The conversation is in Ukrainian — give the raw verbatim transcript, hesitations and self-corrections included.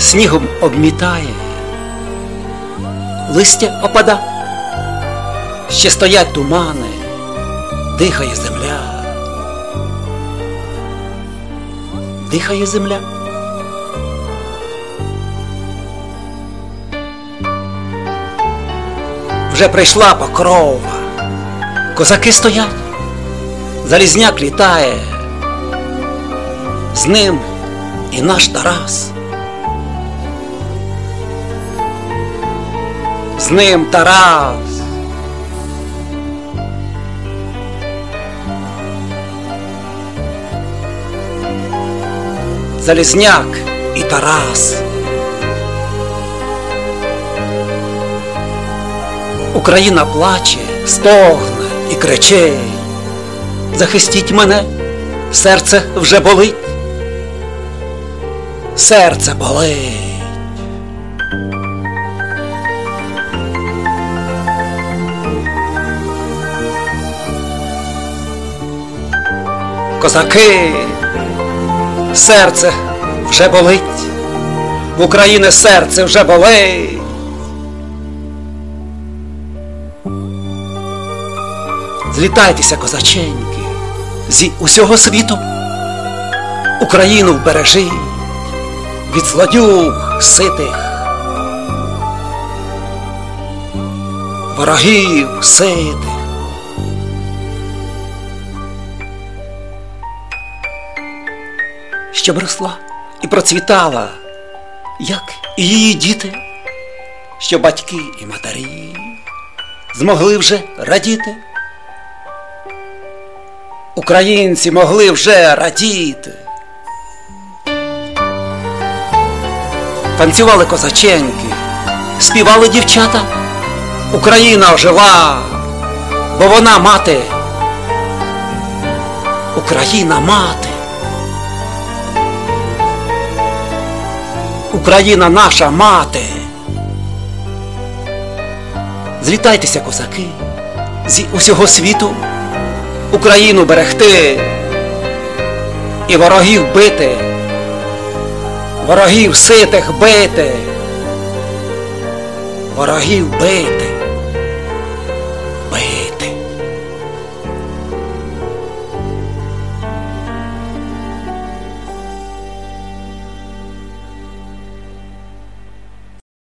снігом обмітає, листя опада, ще стоять тумани, дихає земля, дихає земля. Вже прийшла Покрова, козаки стоять, Залізняк літає, з ним і наш Тарас. З ним Тарас. Залізняк і Тарас. Україна плаче, стогне і кричить: захистіть мене, серце вже болить, серце болить. Козаки, серце вже болить, в Україні серце вже болить. Злітайтеся, козаченьки, зі усього світу, Україну вбережіть від злодюг ситих, ворогів ситих. Щоб росла і процвітала, як і її діти, що батьки і матері змогли вже радіти. Українці могли вже радіти. Танцювали козаченьки, співали дівчата. Україна ожила, бо вона мати. Україна мати. Україна наша мати. Злітайтеся, козаки, зі усього світу, Україну берегти і ворогів бити, ворогів ситих бити, ворогів бити.